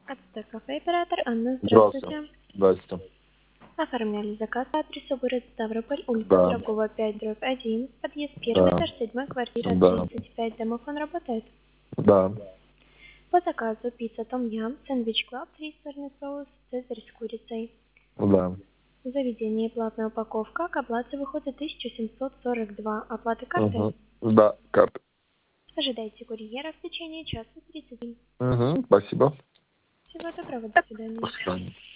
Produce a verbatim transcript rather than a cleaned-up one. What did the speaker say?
Это кафе «Оператор». Анна, Здравствуйте. здравствуйте. Здравствуйте. Оформляли заказ по адресу город Ставрополь, улица Да. Пирогова, пять, дробь один, подъезд первый, Да. этаж седьмой, квартира Да. тридцать пять. Домофон работает. Да. По заказу пицца том ям, сэндвич клаб, три сырный соус, цезарь с курицей. Да. В заведении платная упаковка, к оплате выходит тысяча семьсот сорок два. Оплата картой. Угу. Да, карта. Ожидайте курьера в течение часа тридцати. Угу. Спасибо. Всего доброго, до свидания. До свидания.